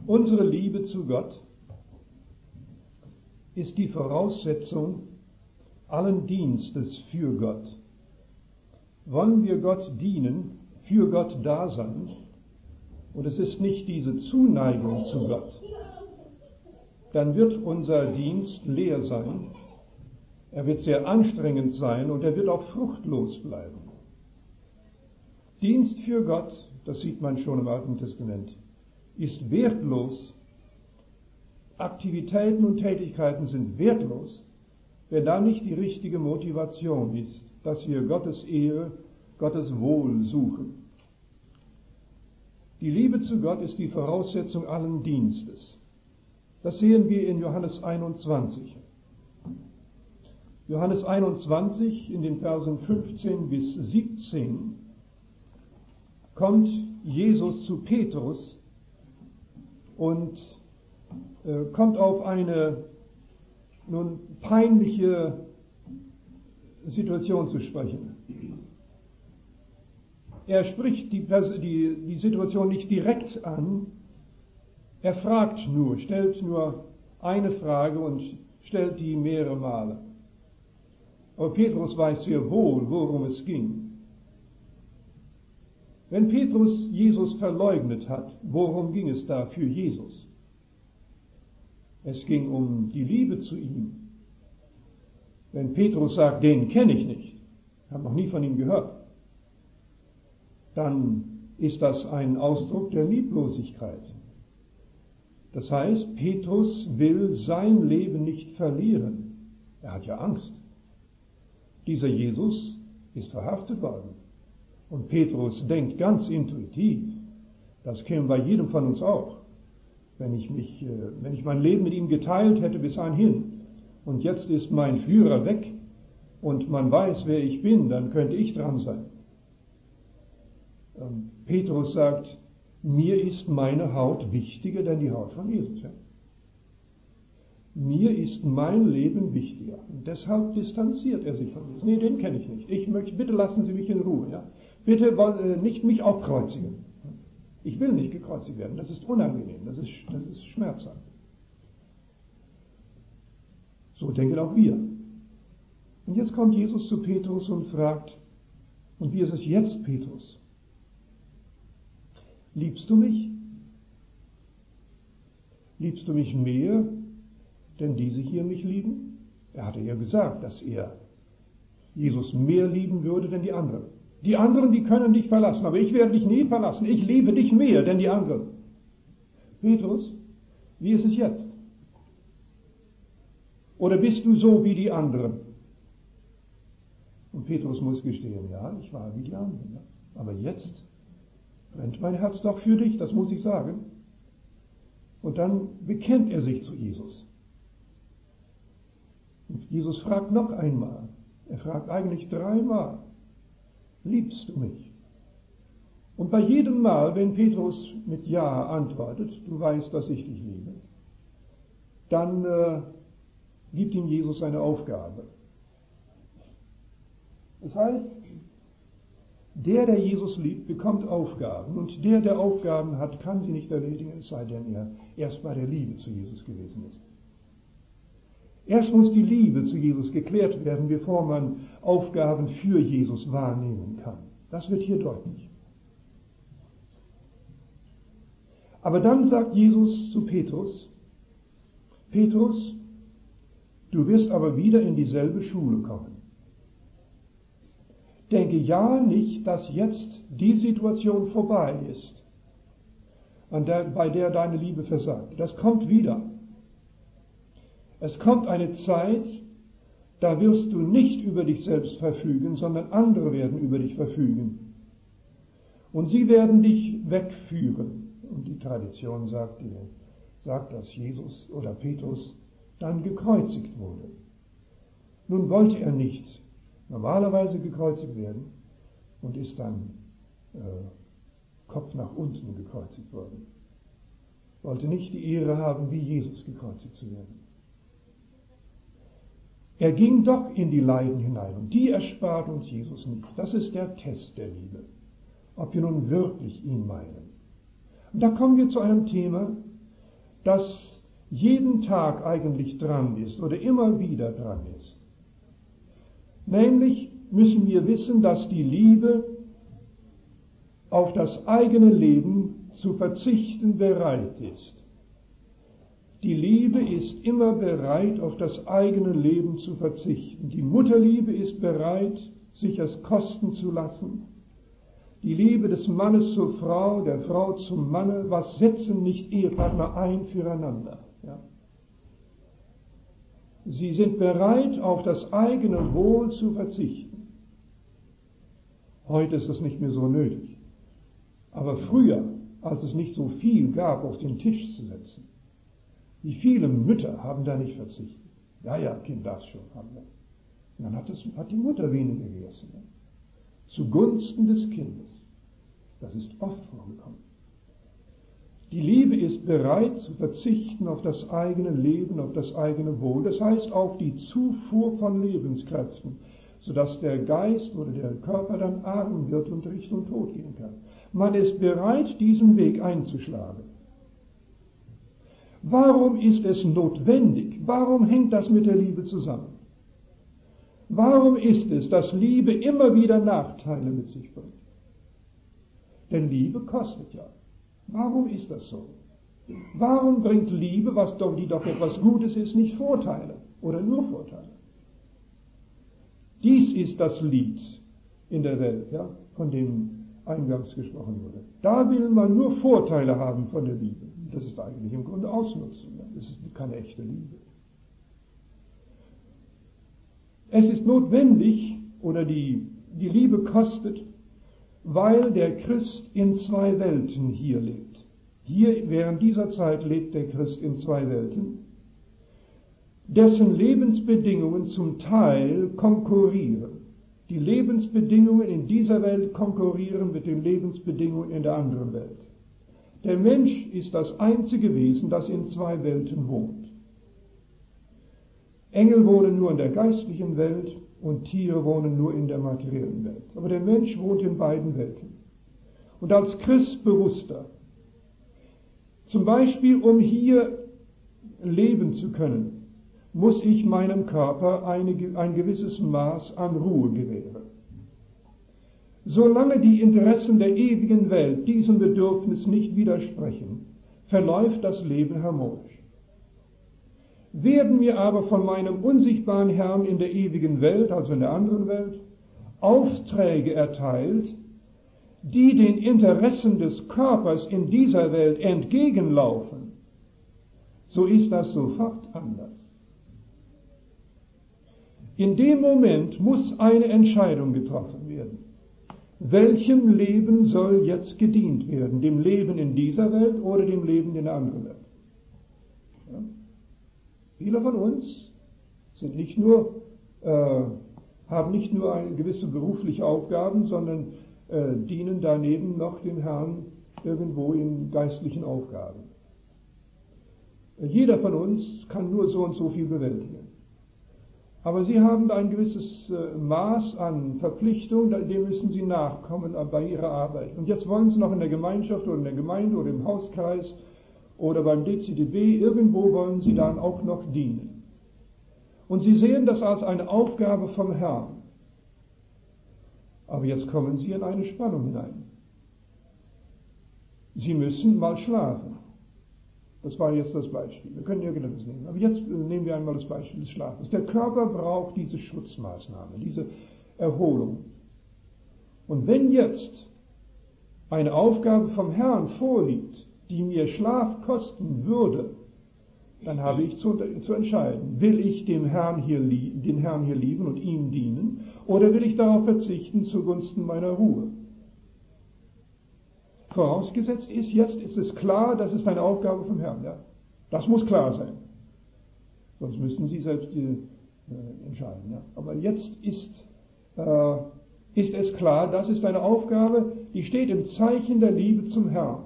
Unsere Liebe zu Gott ist die Voraussetzung allen Dienstes für Gott. Wollen wir Gott dienen, für Gott da sein, und es ist nicht diese Zuneigung zu Gott, dann wird unser Dienst leer sein, er wird sehr anstrengend sein und er wird auch fruchtlos bleiben. Dienst für Gott, das sieht man schon im Alten Testament, ist wertlos. Aktivitäten und Tätigkeiten sind wertlos, wenn da nicht die richtige Motivation ist, dass wir Gottes Ehre, Gottes Wohl suchen. Die Liebe zu Gott ist die Voraussetzung allen Dienstes. Das sehen wir in Johannes 21. Johannes 21 in den Versen 15 bis 17 kommt Jesus zu Petrus und kommt auf eine nun peinliche Situation zu sprechen. Er spricht die Situation nicht direkt an, er fragt nur, stellt nur eine Frage und stellt die mehrere Male. Aber Petrus weiß sehr wohl, worum es ging. Wenn Petrus Jesus verleugnet hat, worum ging es da für Jesus? Es ging um die Liebe zu ihm. Wenn Petrus sagt, den kenne ich nicht, habe noch nie von ihm gehört, dann ist das ein Ausdruck der Lieblosigkeit. Das heißt, Petrus will sein Leben nicht verlieren. Er hat ja Angst. Dieser Jesus ist verhaftet worden. Und Petrus denkt ganz intuitiv, das käme bei jedem von uns auch. Wenn ich mein Leben mit ihm geteilt hätte bis anhin und jetzt ist mein Führer weg und man weiß, wer ich bin, dann könnte ich dran sein. Petrus sagt, mir ist meine Haut wichtiger denn die Haut von Jesus. Ja? Mir ist mein Leben wichtiger. Und deshalb distanziert er sich von Jesus. Nee, den kenne ich nicht. Bitte lassen Sie mich in Ruhe. Ja? Bitte nicht mich aufkreuzigen. Ich will nicht gekreuzigt werden. Das ist unangenehm. Das ist schmerzhaft. So denken auch wir. Und jetzt kommt Jesus zu Petrus und fragt, und wie ist es jetzt, Petrus? Liebst du mich? Liebst du mich mehr, denn diese hier mich lieben? Er hatte ja gesagt, dass er Jesus mehr lieben würde denn die anderen. Die anderen, die können dich verlassen, aber ich werde dich nie verlassen. Ich liebe dich mehr denn die anderen. Petrus, wie ist es jetzt? Oder bist du so wie die anderen? Und Petrus muss gestehen, ja, ich war wie die anderen. Ja. Aber jetzt brennt mein Herz doch für dich, das muss ich sagen. Und dann bekennt er sich zu Jesus. Und Jesus fragt noch einmal, er fragt eigentlich 3 Mal, liebst du mich? Und bei jedem Mal, wenn Petrus mit Ja antwortet, du weißt, dass ich dich liebe, dann gibt ihm Jesus eine Aufgabe. Das heißt, der Jesus liebt, bekommt Aufgaben und der Aufgaben hat, kann sie nicht erledigen, es sei denn, er erst bei der Liebe zu Jesus gewesen ist. Erst muss die Liebe zu Jesus geklärt werden, bevor man Aufgaben für Jesus wahrnehmen kann. Das wird hier deutlich. Aber dann sagt Jesus zu Petrus, Petrus, du wirst aber wieder in dieselbe Schule kommen. Denke ja nicht, dass jetzt die Situation vorbei ist, bei der deine Liebe versagt. Das kommt wieder. Es kommt eine Zeit, da wirst du nicht über dich selbst verfügen, sondern andere werden über dich verfügen. Und sie werden dich wegführen. Und die Tradition sagt, dass Jesus oder Petrus dann gekreuzigt wurde. Nun wollte er nicht normalerweise gekreuzigt werden und ist dann Kopf nach unten gekreuzigt worden. Wollte nicht die Ehre haben, wie Jesus gekreuzigt zu werden. Er ging doch in die Leiden hinein und die erspart uns Jesus nicht. Das ist der Test der Liebe, ob wir nun wirklich ihn meinen. Und da kommen wir zu einem Thema, das jeden Tag eigentlich dran ist oder immer wieder dran ist. Nämlich müssen wir wissen, dass die Liebe auf das eigene Leben zu verzichten bereit ist. Die Liebe ist immer bereit, auf das eigene Leben zu verzichten. Die Mutterliebe ist bereit, sich es kosten zu lassen. Die Liebe des Mannes zur Frau, der Frau zum Manne, was setzen nicht Ehepartner ein füreinander? Ja? Sie sind bereit, auf das eigene Wohl zu verzichten. Heute ist das nicht mehr so nötig. Aber früher, als es nicht so viel gab, auf den Tisch zu setzen, wie viele Mütter haben da nicht verzichtet? Ja, Kind darfst schon haben. Und dann hat die Mutter weniger gegessen. Ja? Zugunsten des Kindes. Das ist oft vorgekommen. Die Liebe ist bereit zu verzichten auf das eigene Leben, auf das eigene Wohl. Das heißt auf die Zufuhr von Lebenskräften, sodass der Geist oder der Körper dann arm wird und Richtung Tod gehen kann. Man ist bereit, diesen Weg einzuschlagen. Warum ist es notwendig? Warum hängt das mit der Liebe zusammen? Warum ist es, dass Liebe immer wieder Nachteile mit sich bringt? Denn Liebe kostet ja. Warum ist das so? Warum bringt Liebe, die doch etwas Gutes ist, nicht Vorteile oder nur Vorteile? Dies ist das Lied in der Welt, ja, von dem eingangs gesprochen wurde. Da will man nur Vorteile haben von der Liebe. Das ist eigentlich im Grunde Ausnutzen. Ja. Das ist keine echte Liebe. Es ist notwendig, oder die Liebe kostet, weil der Christ in zwei Welten hier lebt. Hier, während dieser Zeit, lebt der Christ in zwei Welten, dessen Lebensbedingungen zum Teil konkurrieren. Die Lebensbedingungen in dieser Welt konkurrieren mit den Lebensbedingungen in der anderen Welt. Der Mensch ist das einzige Wesen, das in zwei Welten wohnt. Engel wohnen nur in der geistlichen Welt und Tiere wohnen nur in der materiellen Welt. Aber der Mensch wohnt in beiden Welten. Und als Christ bewusster, zum Beispiel um hier leben zu können, muss ich meinem Körper ein gewisses Maß an Ruhe gewähren. Solange die Interessen der ewigen Welt diesem Bedürfnis nicht widersprechen, verläuft das Leben harmonisch. Werden mir aber von meinem unsichtbaren Herrn in der ewigen Welt, also in der anderen Welt, Aufträge erteilt, die den Interessen des Körpers in dieser Welt entgegenlaufen, so ist das sofort anders. In dem Moment muss eine Entscheidung getroffen werden. Welchem Leben soll jetzt gedient werden? Dem Leben in dieser Welt oder dem Leben in der anderen Welt? Ja? Viele von uns sind haben nicht nur eine gewisse berufliche Aufgaben, sondern dienen daneben noch dem Herrn irgendwo in geistlichen Aufgaben. Jeder von uns kann nur so und so viel bewältigen. Aber sie haben ein gewisses Maß an Verpflichtung, dem müssen sie nachkommen bei ihrer Arbeit. Und jetzt wollen sie noch in der Gemeinschaft oder in der Gemeinde oder im Hauskreis oder beim DCDB, irgendwo wollen sie dann auch noch dienen. Und sie sehen das als eine Aufgabe vom Herrn. Aber jetzt kommen sie in eine Spannung hinein. Sie müssen mal schlafen. Das war jetzt das Beispiel. Wir können irgendetwas nehmen. Aber jetzt nehmen wir einmal das Beispiel des Schlafens. Der Körper braucht diese Schutzmaßnahme, diese Erholung. Und wenn jetzt eine Aufgabe vom Herrn vorliegt, die mir Schlaf kosten würde, dann habe ich zu entscheiden, will ich den Herrn hier lieben und ihm dienen, oder will ich darauf verzichten zugunsten meiner Ruhe? Vorausgesetzt ist, jetzt ist es klar, das ist eine Aufgabe vom Herrn. Ja? Das muss klar sein. Sonst müssten Sie selbst entscheiden. Ja? Aber jetzt ist es klar, das ist eine Aufgabe, die steht im Zeichen der Liebe zum Herrn.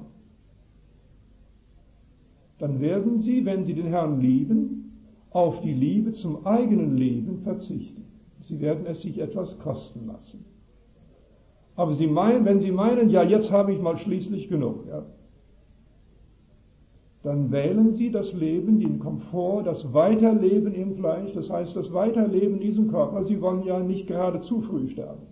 Dann werden Sie, wenn Sie den Herrn lieben, auf die Liebe zum eigenen Leben verzichten. Sie werden es sich etwas kosten lassen. Aber wenn Sie meinen, ja, jetzt habe ich mal schließlich genug, ja, dann wählen sie das Leben, den Komfort, das Weiterleben im Fleisch, das heißt das Weiterleben in diesem Körper. Sie wollen ja nicht gerade zu früh sterben.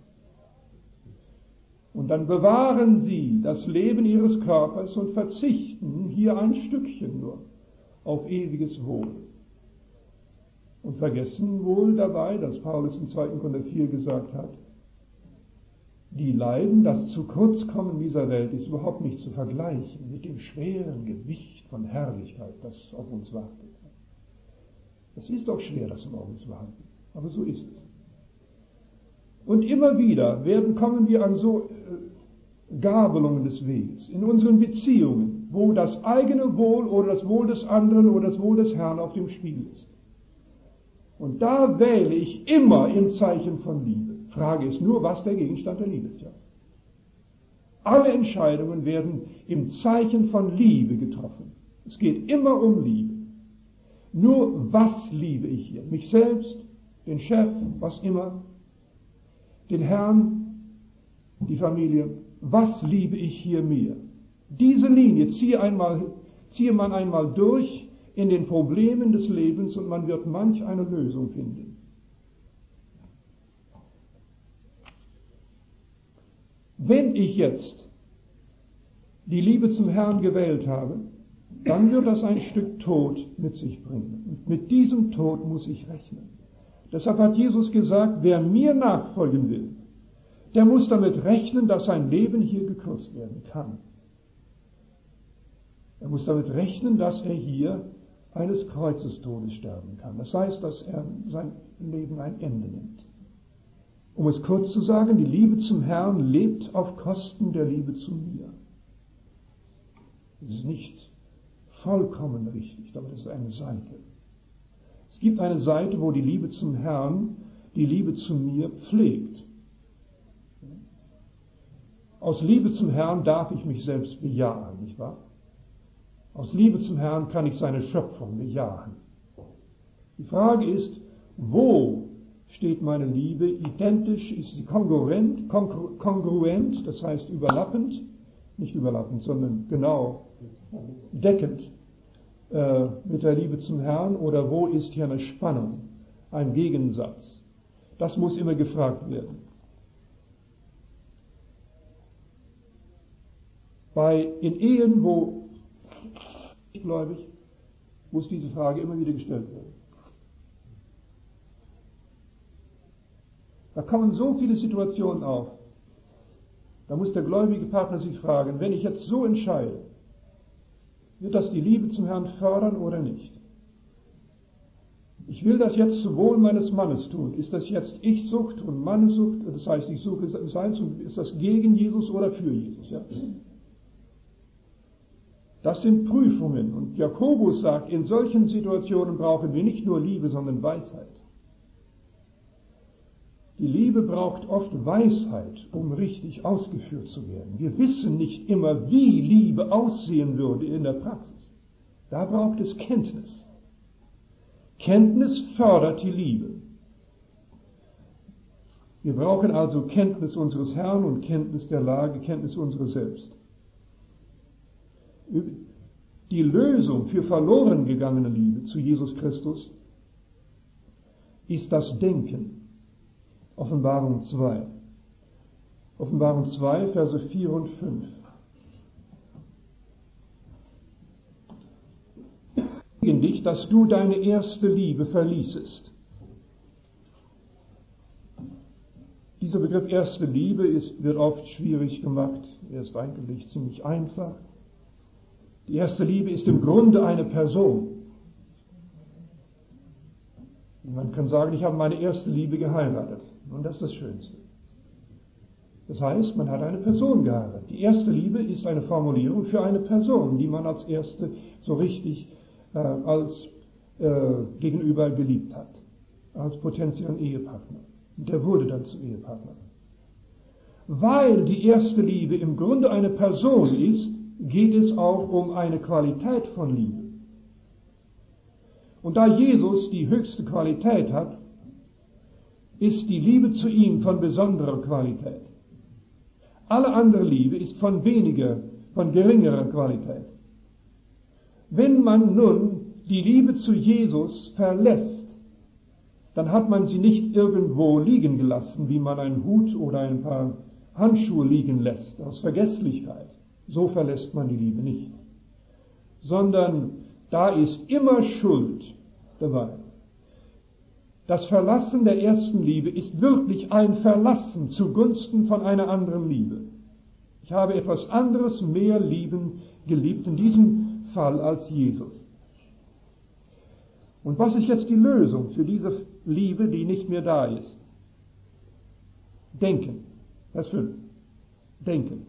Und dann bewahren sie das Leben ihres Körpers und verzichten hier ein Stückchen nur auf ewiges Wohl. Und vergessen wohl dabei, dass Paulus in 2. Korinther 4 gesagt hat, die Leiden, das zu kurz kommen dieser Welt, ist überhaupt nicht zu vergleichen mit dem schweren Gewicht von Herrlichkeit, das auf uns wartet. Es ist doch schwer, das auf uns zu warten, aber so ist es. Und immer wieder kommen wir an so Gabelungen des Weges, in unseren Beziehungen, wo das eigene Wohl oder das Wohl des anderen oder das Wohl des Herrn auf dem Spiel ist. Und da wähle ich immer im Zeichen von Liebe. Frage ist nur, was der Gegenstand der Liebe ist. Ja. Alle Entscheidungen werden im Zeichen von Liebe getroffen. Es geht immer um Liebe. Nur was liebe ich hier? Mich selbst, den Chef, was immer, den Herrn, die Familie. Was liebe ich hier mehr? Diese Linie ziehe man einmal durch in den Problemen des Lebens und man wird manch eine Lösung finden. Wenn ich jetzt die Liebe zum Herrn gewählt habe, dann wird das ein Stück Tod mit sich bringen. Und mit diesem Tod muss ich rechnen. Deshalb hat Jesus gesagt, wer mir nachfolgen will, der muss damit rechnen, dass sein Leben hier gekürzt werden kann. Er muss damit rechnen, dass er hier eines Kreuzestodes sterben kann. Das heißt, dass er sein Leben ein Ende nimmt. Um es kurz zu sagen, die Liebe zum Herrn lebt auf Kosten der Liebe zu mir. Das ist nicht vollkommen richtig, aber das ist eine Seite. Es gibt eine Seite, wo die Liebe zum Herrn die Liebe zu mir pflegt. Aus Liebe zum Herrn darf ich mich selbst bejahen, nicht wahr? Aus Liebe zum Herrn kann ich seine Schöpfung bejahen. Die Frage ist, wo steht meine Liebe identisch, ist sie kongruent, das heißt überlappend, nicht überlappend, sondern genau deckend mit der Liebe zum Herrn, oder wo ist hier eine Spannung, ein Gegensatz? Das muss immer gefragt werden. In Ehen, wo gläubig, muss diese Frage immer wieder gestellt werden. Da kommen so viele Situationen auf. Da muss der gläubige Partner sich fragen, wenn ich jetzt so entscheide, wird das die Liebe zum Herrn fördern oder nicht? Ich will das jetzt zum Wohl meines Mannes tun. Ist das jetzt Ich-Sucht und Mannessucht? Das heißt, ich suche seins und ist das gegen Jesus oder für Jesus? Ja? Das sind Prüfungen. Und Jakobus sagt, in solchen Situationen brauchen wir nicht nur Liebe, sondern Weisheit. Die Liebe braucht oft Weisheit, um richtig ausgeführt zu werden. Wir wissen nicht immer, wie Liebe aussehen würde in der Praxis. Da braucht es Kenntnis. Kenntnis fördert die Liebe. Wir brauchen also Kenntnis unseres Herrn und Kenntnis der Lage, Kenntnis unseres Selbst. Die Lösung für verloren gegangene Liebe zu Jesus Christus ist das Denken. Offenbarung 2. Offenbarung 2, Verse 4 und 5. Gegen dich, dass du deine erste Liebe verließest. Dieser Begriff erste Liebe wird oft schwierig gemacht. Er ist eigentlich ziemlich einfach. Die erste Liebe ist im Grunde eine Person. Man kann sagen, ich habe meine erste Liebe geheiratet. Und das ist das Schönste. Das heißt, man hat eine Person geheiratet. Die erste Liebe ist eine Formulierung für eine Person, die man als erste so richtig gegenüber geliebt hat. Als potenziellen Ehepartner. Und der wurde dann zum Ehepartner. Weil die erste Liebe im Grunde eine Person ist, geht es auch um eine Qualität von Liebe. Und da Jesus die höchste Qualität hat, ist die Liebe zu ihm von besonderer Qualität. Alle andere Liebe ist von geringerer Qualität. Wenn man nun die Liebe zu Jesus verlässt, dann hat man sie nicht irgendwo liegen gelassen, wie man einen Hut oder ein paar Handschuhe liegen lässt, aus Vergesslichkeit. So verlässt man die Liebe nicht. Sondern da ist immer Schuld dabei. Das Verlassen der ersten Liebe ist wirklich ein Verlassen zugunsten von einer anderen Liebe. Ich habe etwas anderes mehr geliebt in diesem Fall als Jesus. Und was ist jetzt die Lösung für diese Liebe, die nicht mehr da ist? Denken. Vers 5. Denken.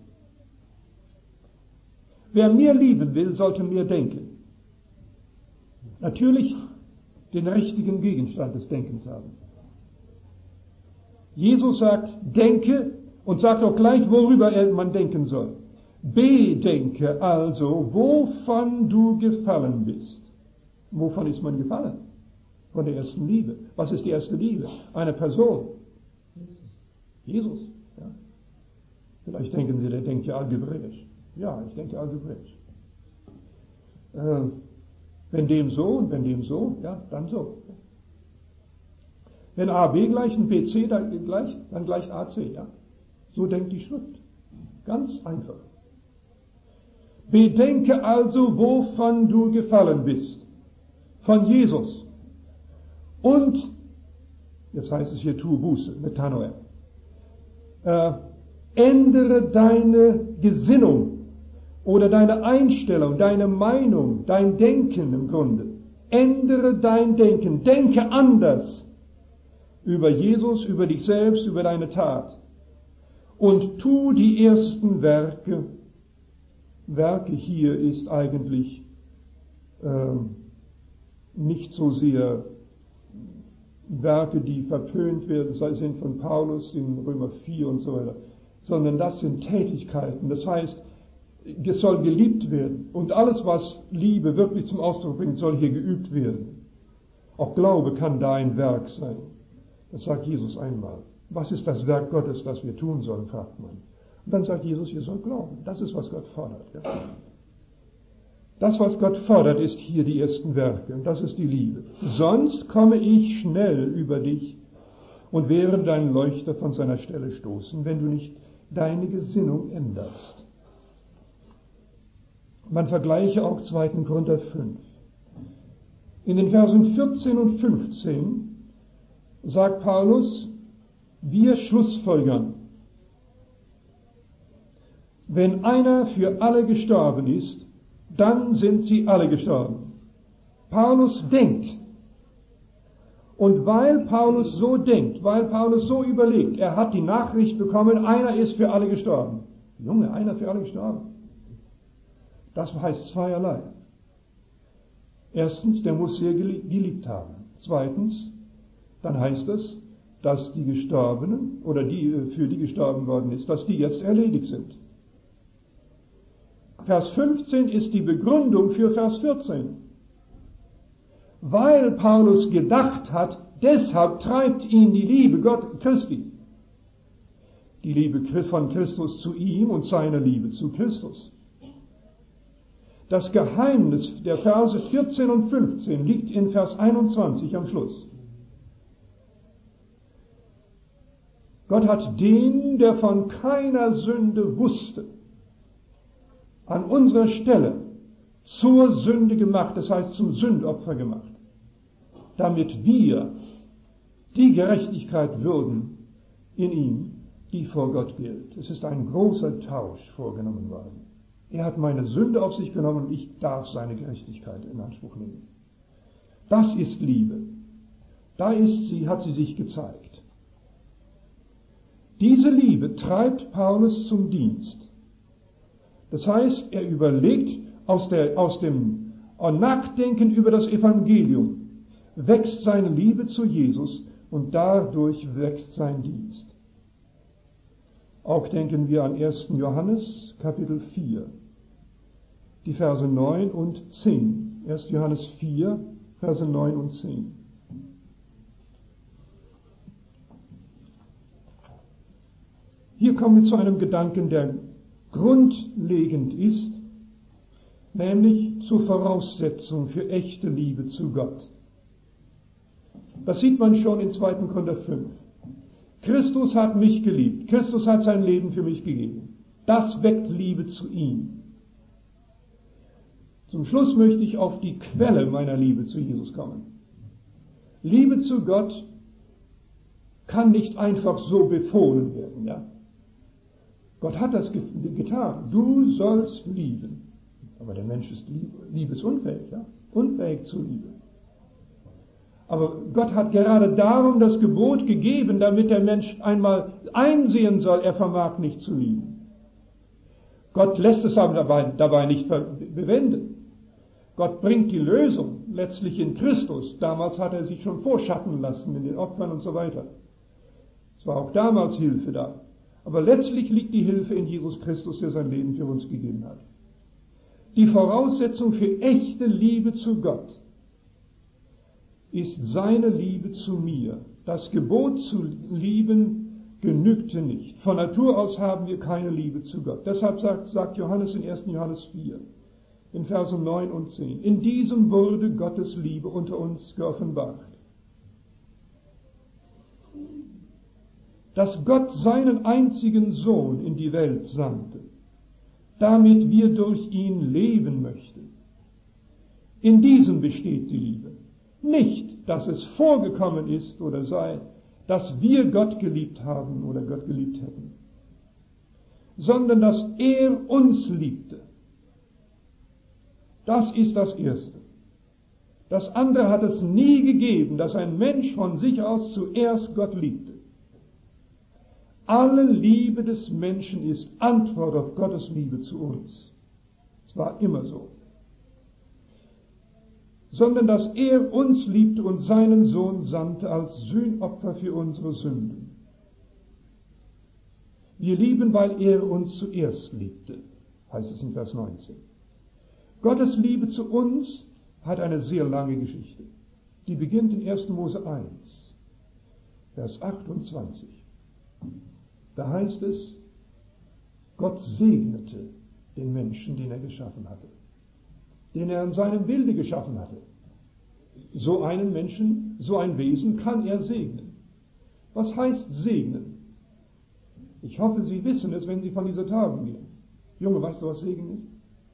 Wer mehr lieben will, sollte mehr denken. Natürlich den richtigen Gegenstand des Denkens haben. Jesus sagt, denke, und sagt auch gleich, worüber man denken soll. Bedenke also, wovon du gefallen bist. Wovon ist man gefallen? Von der ersten Liebe. Was ist die erste Liebe? Eine Person. Jesus. Ja. Vielleicht denken Sie, der denkt ja algebraisch. Ja, ich denke algebraisch. Wenn dem so und wenn dem so, ja, dann so. Wenn AB gleich ein BC, dann gleicht AC, ja. So denkt die Schrift. Ganz einfach. Bedenke also, wovon du gefallen bist. Von Jesus. Und, jetzt heißt es hier, tue Buße, Metanoia. Ändere deine Gesinnung oder deine Einstellung, deine Meinung, dein Denken im Grunde. Ändere dein Denken. Denke anders über Jesus, über dich selbst, über deine Tat. Und tu die ersten Werke. Werke hier ist eigentlich nicht so sehr Werke, die verpönt werden, sind von Paulus in Römer 4 und so weiter, sondern das sind Tätigkeiten. Das heißt, es soll geliebt werden. Und alles, was Liebe wirklich zum Ausdruck bringt, soll hier geübt werden. Auch Glaube kann da ein Werk sein. Das sagt Jesus einmal. Was ist das Werk Gottes, das wir tun sollen, fragt man. Und dann sagt Jesus, ihr sollt glauben. Das ist, was Gott fordert. Ja. Das, was Gott fordert, ist hier die ersten Werke. Und das ist die Liebe. Sonst komme ich schnell über dich und werde deinen Leuchter von seiner Stelle stoßen, wenn du nicht deine Gesinnung änderst. Man vergleiche auch 2. Korinther 5. In den Versen 14 und 15 sagt Paulus, wir schlussfolgern, wenn einer für alle gestorben ist, dann sind sie alle gestorben. Paulus denkt. Und weil Paulus so denkt, weil Paulus so überlegt, er hat die Nachricht bekommen, einer ist für alle gestorben. Junge, einer für alle gestorben. Das heißt zweierlei. Erstens, der muss sehr geliebt haben. Zweitens, dann heißt es, dass die Gestorbenen oder die, für die gestorben worden ist, dass die jetzt erledigt sind. Vers 15 ist die Begründung für Vers 14. Weil Paulus gedacht hat, deshalb treibt ihn die Liebe Christi. Die Liebe von Christus zu ihm und seine Liebe zu Christus. Das Geheimnis der Verse 14 und 15 liegt in Vers 21 am Schluss. Gott hat den, der von keiner Sünde wusste, an unserer Stelle zur Sünde gemacht, das heißt zum Sündopfer gemacht, damit wir die Gerechtigkeit würden in ihm, die vor Gott gilt. Es ist ein großer Tausch vorgenommen worden. Er hat meine Sünde auf sich genommen und ich darf seine Gerechtigkeit in Anspruch nehmen. Das ist Liebe. Da ist sie, hat sie sich gezeigt. Diese Liebe treibt Paulus zum Dienst. Das heißt, er überlegt aus dem Nachdenken über das Evangelium, wächst seine Liebe zu Jesus und dadurch wächst sein Dienst. Auch denken wir an 1. Johannes, Kapitel 4, die Verse 9 und 10. 1. Johannes 4, Verse 9 und 10. Hier kommen wir zu einem Gedanken, der grundlegend ist. nämlich zur Voraussetzung für echte Liebe zu Gott. Das sieht man schon in 2. Korinther 5. Christus hat mich geliebt. Christus hat sein Leben für mich gegeben. Das weckt Liebe zu ihm. Zum Schluss möchte ich auf die Quelle meiner Liebe zu Jesus kommen. Liebe zu Gott kann nicht einfach so befohlen werden. Ja? Gott hat das getan. Du sollst lieben. Aber der Mensch ist liebesunfähig, ja? Unfähig zur Liebe. Aber Gott hat gerade darum das Gebot gegeben, damit der Mensch einmal einsehen soll, er vermag nicht zu lieben. Gott lässt es aber dabei nicht bewenden. Gott bringt die Lösung letztlich in Christus. Damals hat er sich schon vorschatten lassen in den Opfern und so weiter. Es war auch damals Hilfe da. Aber letztlich liegt die Hilfe in Jesus Christus, der sein Leben für uns gegeben hat. Die Voraussetzung für echte Liebe zu Gott ist seine Liebe zu mir. Das Gebot zu lieben genügte nicht. Von Natur aus haben wir keine Liebe zu Gott. Deshalb sagt Johannes in 1. Johannes 4, in Versen 9 und 10, in diesem wurde Gottes Liebe unter uns geoffenbart, dass Gott seinen einzigen Sohn in die Welt sandte, damit wir durch ihn leben möchten. In diesem besteht die Liebe. Nicht, dass es vorgekommen ist oder sei, dass wir Gott geliebt haben oder Gott geliebt hätten, sondern dass er uns liebte. Das ist das Erste. Das andere hat es nie gegeben, dass ein Mensch von sich aus zuerst Gott liebte. Alle Liebe des Menschen ist Antwort auf Gottes Liebe zu uns. Es war immer so. Sondern dass er uns liebte und seinen Sohn sandte als Sühnopfer für unsere Sünden. Wir lieben, weil er uns zuerst liebte, heißt es in Vers 19. Gottes Liebe zu uns hat eine sehr lange Geschichte. Die beginnt in 1. Mose 1, Vers 28. Da heißt es, Gott segnete den Menschen, den er geschaffen hatte, den er in seinem Bilde geschaffen hatte. So einen Menschen, so ein Wesen kann er segnen. Was heißt segnen? Ich hoffe, Sie wissen es, wenn Sie von dieser Tagung gehen. Junge, weißt du, was Segen ist?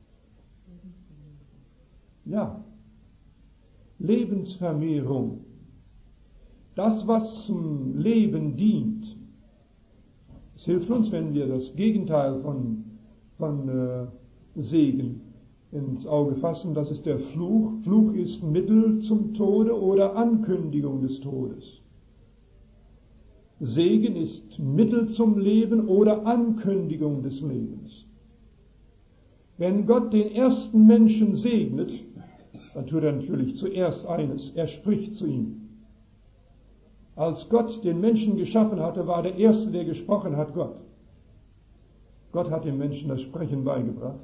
Ja. Lebensvermehrung. Das, was zum Leben dient. Es hilft uns, wenn wir das Gegenteil von Segen ins Auge fassen. Das ist der Fluch. Fluch ist Mittel zum Tode oder Ankündigung des Todes. Segen ist Mittel zum Leben oder Ankündigung des Lebens. Wenn Gott den ersten Menschen segnet, dann tut er natürlich zuerst eines, er spricht zu ihm. Als Gott den Menschen geschaffen hatte, war der Erste, der gesprochen hat, Gott. Gott hat dem Menschen das Sprechen beigebracht.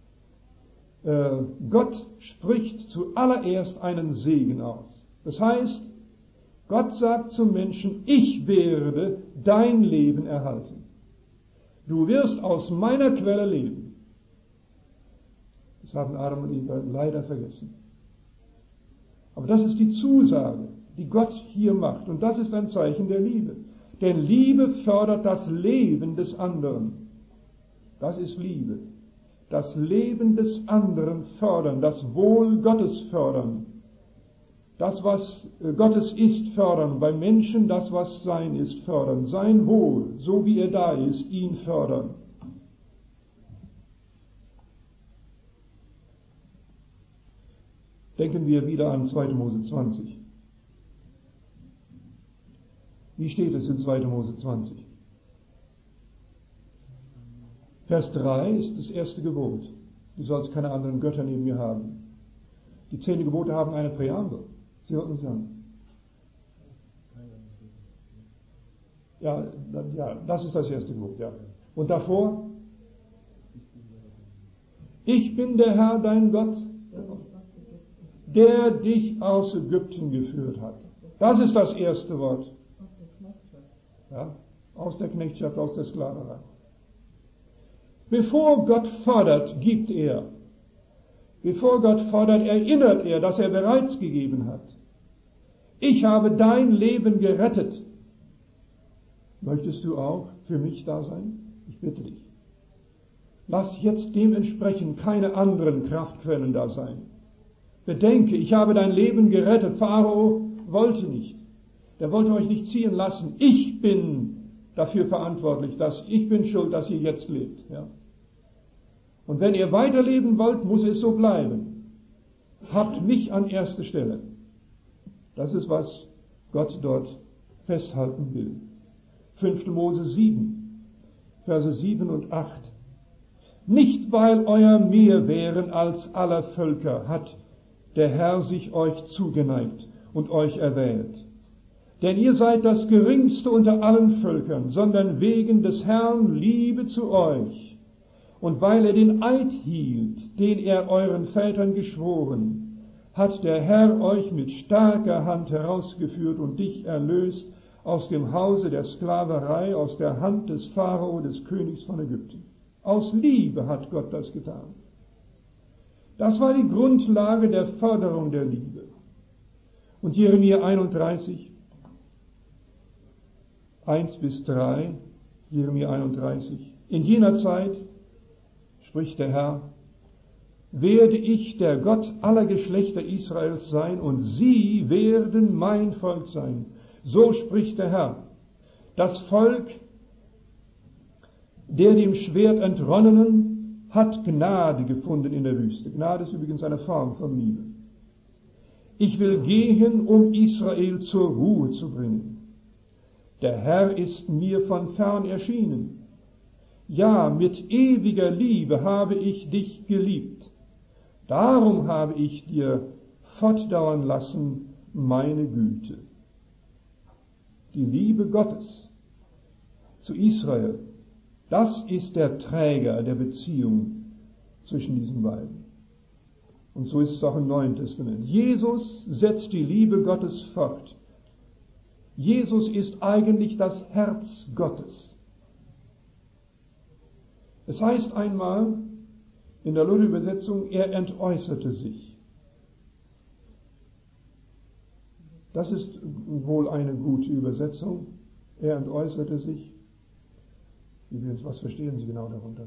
Gott spricht zuallererst einen Segen aus. Das heißt, Gott sagt zum Menschen, ich werde dein Leben erhalten. Du wirst aus meiner Quelle leben. Das haben Adam und Eva leider vergessen. Aber das ist die Zusage, die Gott hier macht. Und das ist ein Zeichen der Liebe. Denn Liebe fördert das Leben des anderen. Das ist Liebe. Das Leben des anderen fördern, das Wohl Gottes fördern. Das, was Gottes ist, fördern. Bei Menschen das, was sein ist, fördern. Sein Wohl, so wie er da ist, ihn fördern. Denken wir wieder an 2. Mose 20. Wie steht es in 2. Mose 20? Vers 3 ist das erste Gebot. Du sollst keine anderen Götter neben mir haben. Die 10 Gebote haben eine Präambel. Sie hört uns an. Ja, das ist das erste Gebot, ja. Und davor? Ich bin der Herr, dein Gott, der dich aus Ägypten geführt hat. Das ist das erste Wort. Ja, aus der Knechtschaft, aus der Sklaverei. Bevor Gott fordert, gibt er. Bevor Gott fordert, erinnert er, dass er bereits gegeben hat. Ich habe dein Leben gerettet. Möchtest du auch für mich da sein? Ich bitte dich. Lass jetzt dementsprechend keine anderen Kraftquellen da sein. Bedenke, ich habe dein Leben gerettet. Pharao wollte nicht. Der wollte euch nicht ziehen lassen. Ich bin dafür verantwortlich, ich bin schuld, dass ihr jetzt lebt. Ja. Und wenn ihr weiterleben wollt, muss es so bleiben. Habt mich an erste Stelle. Das ist, was Gott dort festhalten will. 5. Mose 7, Verse 7 und 8. Nicht weil euer mehr wären als aller Völker, hat der Herr sich euch zugeneigt und euch erwählt. Denn ihr seid das geringste unter allen Völkern, sondern wegen des Herrn Liebe zu euch. Und weil er den Eid hielt, den er euren Vätern geschworen, hat der Herr euch mit starker Hand herausgeführt und dich erlöst aus dem Hause der Sklaverei, aus der Hand des Pharao, des Königs von Ägypten. Aus Liebe hat Gott das getan. Das war die Grundlage der Förderung der Liebe. Und Jeremia 31, 1 bis 3, Jeremia 31. In jener Zeit, spricht der Herr, werde ich der Gott aller Geschlechter Israels sein und sie werden mein Volk sein. So spricht der Herr. Das Volk der dem Schwert entronnenen hat Gnade gefunden in der Wüste. Gnade ist übrigens eine Form von Liebe. Ich will gehen, um Israel zur Ruhe zu bringen. Der Herr ist mir von fern erschienen. Ja, mit ewiger Liebe habe ich dich geliebt. Darum habe ich dir fortdauern lassen meine Güte. Die Liebe Gottes zu Israel, das ist der Träger der Beziehung zwischen diesen beiden. Und so ist es auch im Neuen Testament. Jesus setzt die Liebe Gottes fort. Jesus ist eigentlich das Herz Gottes. Es heißt einmal in der Luther-Übersetzung, er entäußerte sich. Das ist wohl eine gute Übersetzung. Er entäußerte sich. Übrigens, was verstehen Sie genau darunter?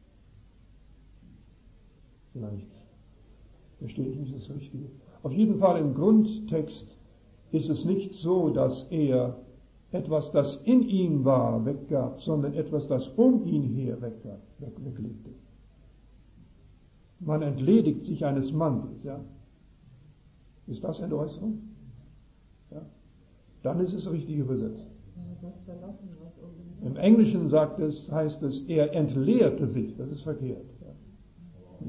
Vielleicht verstehe ich nicht das Richtige. Auf jeden Fall im Grundtext ist es nicht so, dass er etwas, das in ihm war, weggab, sondern etwas, das um ihn her weglegte. Man entledigt sich eines Mantels, ja. Ist das Entäußerung? Ja. Dann ist es richtig übersetzt. Im Englischen heißt es, er entleerte sich. Das ist verkehrt. Ja. Nee.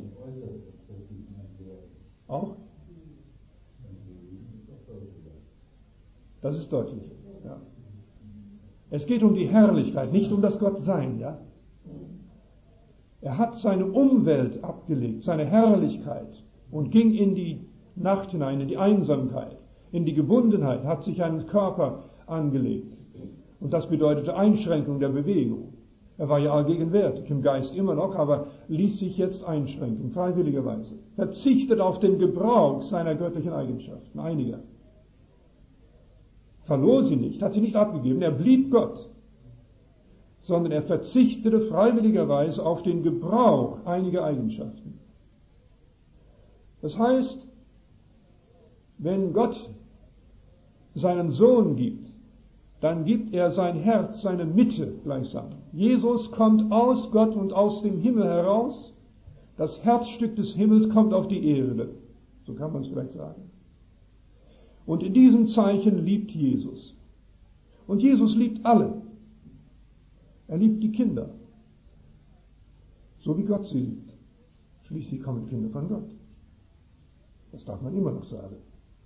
Auch? Das ist deutlich. Ja. Es geht um die Herrlichkeit, nicht um das Gottsein. Ja? Er hat seine Umwelt abgelegt, seine Herrlichkeit und ging in die Nacht hinein, in die Einsamkeit, in die Gebundenheit, hat sich einen Körper angelegt. Und das bedeutete Einschränkung der Bewegung. Er war ja allgegenwärtig, im Geist immer noch, aber ließ sich jetzt einschränken, freiwilligerweise. Verzichtet auf den Gebrauch seiner göttlichen Eigenschaften, einiger. Verlor sie nicht, hat sie nicht abgegeben, er blieb Gott. Sondern er verzichtete freiwilligerweise auf den Gebrauch einiger Eigenschaften. Das heißt, wenn Gott seinen Sohn gibt, dann gibt er sein Herz, seine Mitte gleichsam. Jesus kommt aus Gott und aus dem Himmel heraus. Das Herzstück des Himmels kommt auf die Erde. So kann man es vielleicht sagen. Und in diesem Zeichen liebt Jesus. Und Jesus liebt alle. Er liebt die Kinder. So wie Gott sie liebt. Schließlich kommen Kinder von Gott. Das darf man immer noch sagen.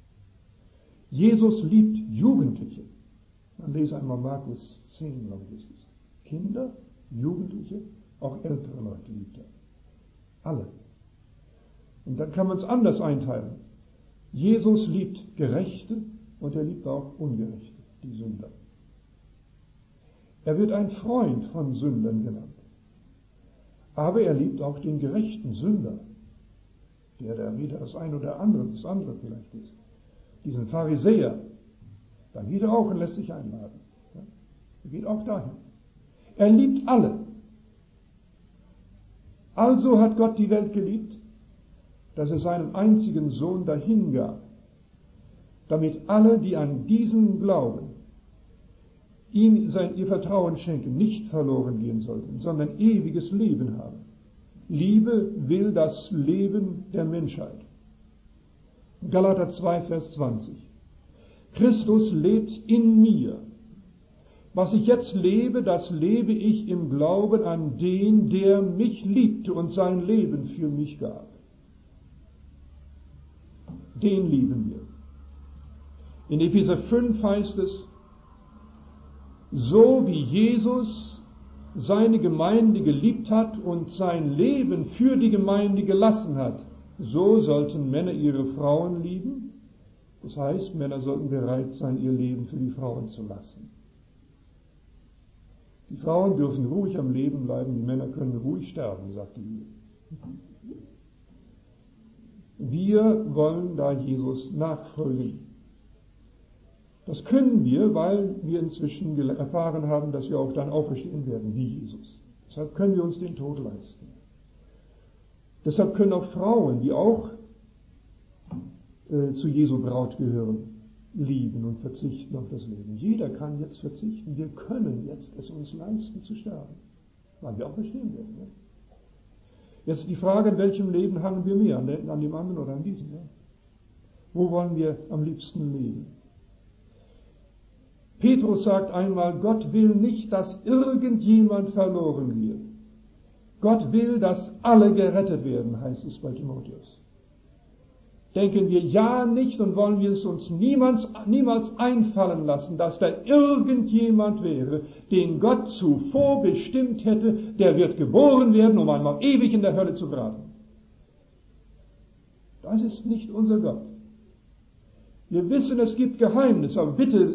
Jesus liebt Jugendliche. Man lese einmal Markus 10, glaube ich, ist es. Kinder, Jugendliche, auch ältere Leute liebt er. Alle. Und dann kann man es anders einteilen. Jesus liebt Gerechte und er liebt auch Ungerechte, die Sünder. Er wird ein Freund von Sündern genannt. Aber er liebt auch den gerechten Sünder. der wieder das eine oder andere, das andere vielleicht ist, diesen Pharisäer, dann geht er auch und lässt sich einladen. Ja? Er geht auch dahin. Er liebt alle. Also hat Gott die Welt geliebt, dass er seinen einzigen Sohn dahingab, damit alle, die an diesen glauben, ihm ihr Vertrauen schenken, nicht verloren gehen sollten, sondern ewiges Leben haben. Liebe will das Leben der Menschheit. Galater 2, Vers 20. Christus lebt in mir. Was ich jetzt lebe, das lebe ich im Glauben an den, der mich liebte und sein Leben für mich gab. Den lieben wir. In Epheser 5 heißt es, so wie Jesus seine Gemeinde geliebt hat und sein Leben für die Gemeinde gelassen hat, so sollten Männer ihre Frauen lieben. Das heißt, Männer sollten bereit sein, ihr Leben für die Frauen zu lassen. Die Frauen dürfen ruhig am Leben bleiben, die Männer können ruhig sterben, sagt die Bibel. Wir wollen da Jesus nachfolgen. Das können wir, weil wir inzwischen erfahren haben, dass wir auch dann auferstehen werden wie Jesus. Deshalb können wir uns den Tod leisten. Deshalb können auch Frauen, die auch zu Jesu Braut gehören, lieben und verzichten auf das Leben. Jeder kann jetzt verzichten. Wir können jetzt es uns leisten zu sterben, weil wir auferstehen werden. Ja? Jetzt die Frage, in welchem Leben hangen wir mehr, an dem anderen oder an diesem? Ja? Wo wollen wir am liebsten leben? Petrus sagt einmal, Gott will nicht, dass irgendjemand verloren geht. Gott will, dass alle gerettet werden, heißt es bei Timotheus. Denken wir ja nicht und wollen wir es uns niemals einfallen lassen, dass da irgendjemand wäre, den Gott zuvor bestimmt hätte, der wird geboren werden, um einmal ewig in der Hölle zu braten. Das ist nicht unser Gott. Wir wissen, es gibt Geheimnisse, aber bitte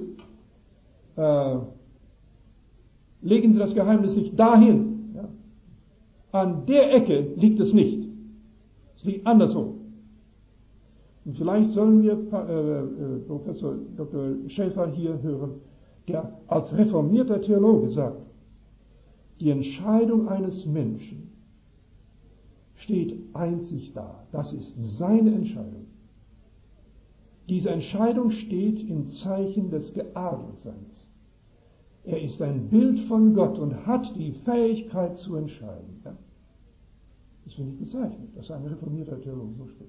legen Sie das Geheimnis nicht dahin. Ja? An der Ecke liegt es nicht. Es liegt anderswo. Und vielleicht sollen wir Professor Dr. Schäfer hier hören, der als reformierter Theologe sagt, die Entscheidung eines Menschen steht einzig da. Das ist seine Entscheidung. Diese Entscheidung steht im Zeichen des Geadeltseins. Er ist ein Bild von Gott und hat die Fähigkeit zu entscheiden. Ja? Das finde ich bezeichnet, dass ein reformierter Theologe so spricht.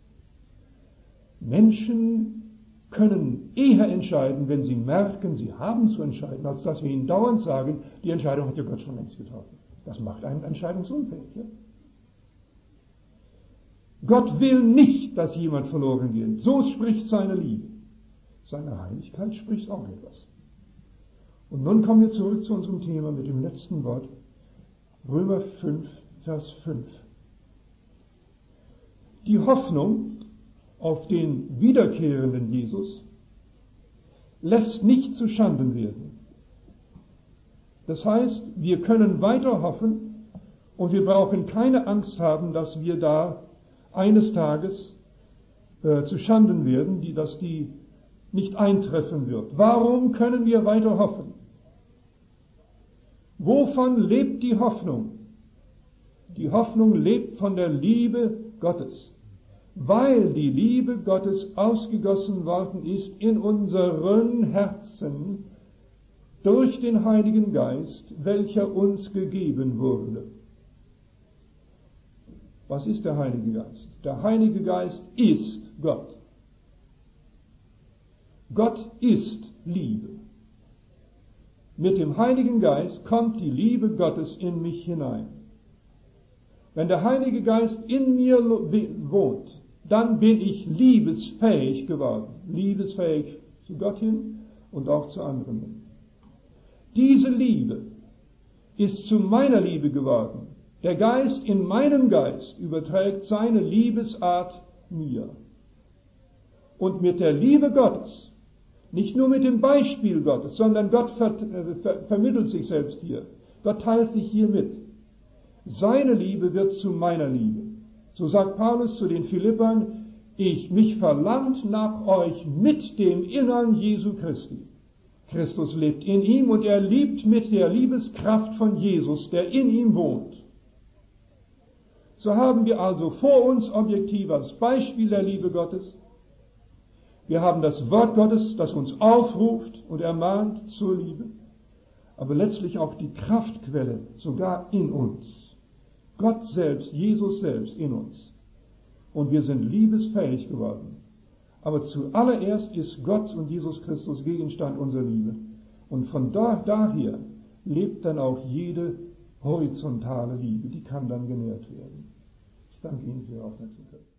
Menschen können eher entscheiden, wenn sie merken, sie haben zu entscheiden, als dass wir ihnen dauernd sagen, die Entscheidung hat ja Gott schon längst getroffen. Das macht einen entscheidungsunfähig. Ja? Gott will nicht, dass jemand verloren geht. So spricht seine Liebe. Seine Heiligkeit spricht auch etwas. Und nun kommen wir zurück zu unserem Thema mit dem letzten Wort. Römer 5, Vers 5. Die Hoffnung auf den wiederkehrenden Jesus lässt nicht zu Schanden werden. Das heißt, wir können weiter hoffen und wir brauchen keine Angst haben, dass wir da eines Tages zu Schanden werden, dass die nicht eintreffen wird. Warum können wir weiter hoffen? Wovon lebt die Hoffnung? Die Hoffnung lebt von der Liebe Gottes, weil die Liebe Gottes ausgegossen worden ist in unseren Herzen durch den Heiligen Geist, welcher uns gegeben wurde. Was ist der Heilige Geist? Der Heilige Geist ist Gott. Gott ist Liebe. Mit dem Heiligen Geist kommt die Liebe Gottes in mich hinein. Wenn der Heilige Geist in mir wohnt, dann bin ich liebesfähig geworden. Liebesfähig zu Gott hin und auch zu anderen hin. Diese Liebe ist zu meiner Liebe geworden. Der Geist in meinem Geist überträgt seine Liebesart mir. Und mit der Liebe Gottes, nicht nur mit dem Beispiel Gottes, sondern Gott vermittelt sich selbst hier. Gott teilt sich hier mit. Seine Liebe wird zu meiner Liebe. So sagt Paulus zu den Philippern, mich verlangt nach euch mit dem Innern Jesu Christi. Christus lebt in ihm und er liebt mit der Liebeskraft von Jesus, der in ihm wohnt. So haben wir also vor uns objektiv als Beispiel der Liebe Gottes. Wir haben das Wort Gottes, das uns aufruft und ermahnt zur Liebe, aber letztlich auch die Kraftquelle sogar in uns. Gott selbst, Jesus selbst in uns. Und wir sind liebesfähig geworden. Aber zuallererst ist Gott und Jesus Christus Gegenstand unserer Liebe. Und von daher lebt dann auch jede horizontale Liebe, die kann dann genährt werden. Ich danke Ihnen für Ihre Aufmerksamkeit.